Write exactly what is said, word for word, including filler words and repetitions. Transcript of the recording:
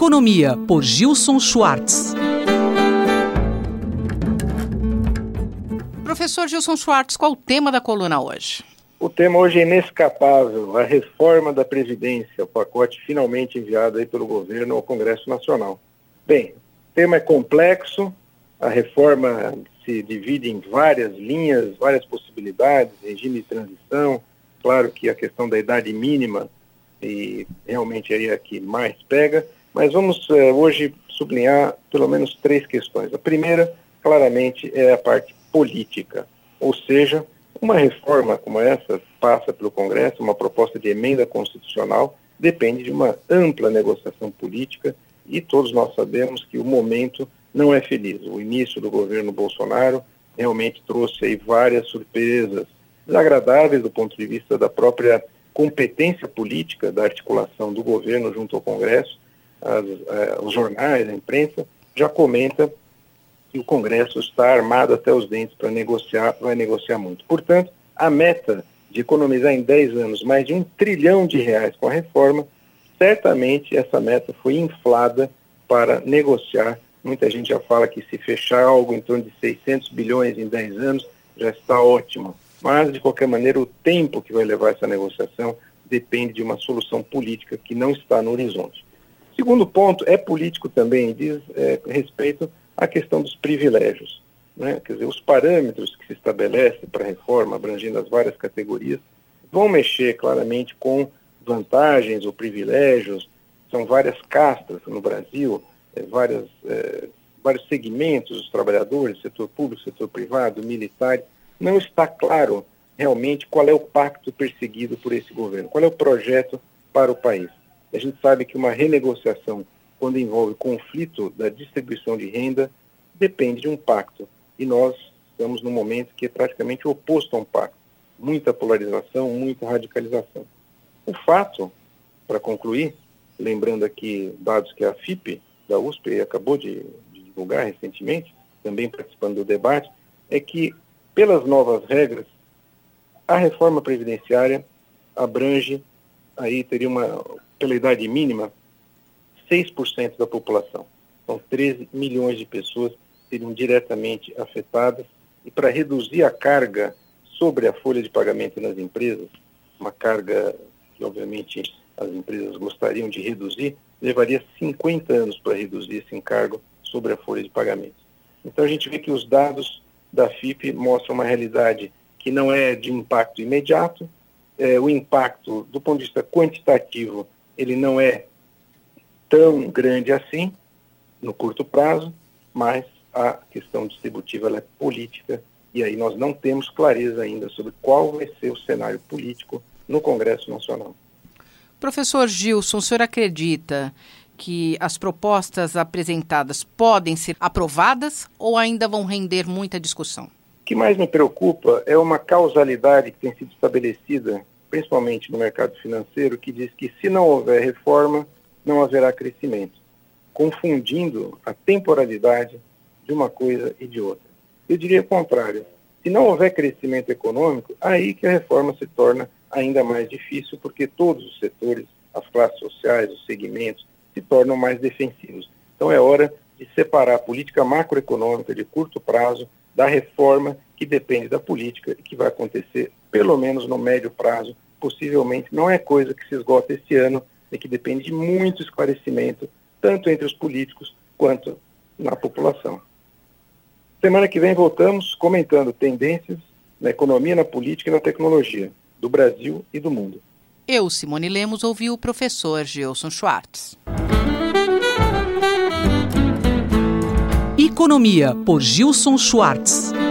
Economia, por Gilson Schwartz. Professor Gilson Schwartz, qual o tema da coluna hoje? O tema hoje é inescapável, a reforma da Previdência, o pacote finalmente enviado aí pelo governo ao Congresso Nacional. Bem, o tema é complexo, a reforma se divide em várias linhas, várias possibilidades, regime de transição, claro que a questão da idade mínima e realmente aí é a que mais pega, mas vamos uh, hoje sublinhar pelo menos três questões. A primeira, claramente, é a parte política, ou seja, uma reforma como essa passa pelo Congresso, uma proposta de emenda constitucional, depende de uma ampla negociação política e todos nós sabemos que o momento não é feliz. O início do governo Bolsonaro realmente trouxe aí várias surpresas desagradáveis do ponto de vista da própria competência política da articulação do governo junto ao Congresso. As, eh, os jornais, a imprensa, já comenta que o Congresso está armado até os dentes para negociar, vai negociar muito. Portanto, a meta de economizar em dez anos mais de um trilhão de reais com a reforma, certamente essa meta foi inflada para negociar. Muita gente já fala que se fechar algo em torno de seiscentos bilhões em dez anos, já está ótimo. Mas, de qualquer maneira, o tempo que vai levar essa negociação depende de uma solução política que não está no horizonte. Segundo ponto, é político também, diz é, respeito à questão dos privilégios, né? Quer dizer, os parâmetros que se estabelecem para a reforma, abrangendo as várias categorias, vão mexer claramente com vantagens ou privilégios. São várias castas no Brasil, é, várias, é, vários segmentos dos trabalhadores, setor público, setor privado, militar. Não está claro realmente qual é o pacto perseguido por esse governo, qual é o projeto para o país. A gente sabe que uma renegociação, quando envolve conflito da distribuição de renda, depende de um pacto. E nós estamos num momento que é praticamente oposto a um pacto. Muita polarização, muita radicalização. O fato, para concluir, lembrando aqui dados que a F I P da U S P acabou de, de divulgar recentemente, também participando do debate, é que pelas novas regras, a reforma previdenciária abrange, aí teria uma, pela idade mínima, seis por cento da população. Então, treze milhões de pessoas seriam diretamente afetadas. E para reduzir a carga sobre a folha de pagamento nas empresas, uma carga que, obviamente, as empresas gostariam de reduzir, levaria cinquenta anos para reduzir esse encargo sobre a folha de pagamento. Então, a gente vê que os dados da F I P mostra uma realidade que não é de impacto imediato, é, o impacto do ponto de vista quantitativo ele não é tão grande assim no curto prazo, mas a questão distributiva ela é política e aí nós não temos clareza ainda sobre qual vai ser o cenário político no Congresso Nacional. Professor Gilson, o senhor acredita que as propostas apresentadas podem ser aprovadas ou ainda vão render muita discussão? O que mais me preocupa é uma causalidade que tem sido estabelecida, principalmente no mercado financeiro, que diz que se não houver reforma, não haverá crescimento, confundindo a temporalidade de uma coisa e de outra. Eu diria o contrário. Se não houver crescimento econômico, aí que a reforma se torna ainda mais difícil, porque todos os setores, as classes sociais, os segmentos, se tornam mais defensivos. Então é hora de separar a política macroeconômica de curto prazo da reforma que depende da política e que vai acontecer pelo menos no médio prazo, possivelmente não é coisa que se esgota esse ano e que depende de muito esclarecimento, tanto entre os políticos quanto na população. Semana que vem voltamos comentando tendências na economia, na política e na tecnologia do Brasil e do mundo. Eu, Simone Lemos, ouvi o professor Gilson Schwartz. Economia, por Gilson Schwartz.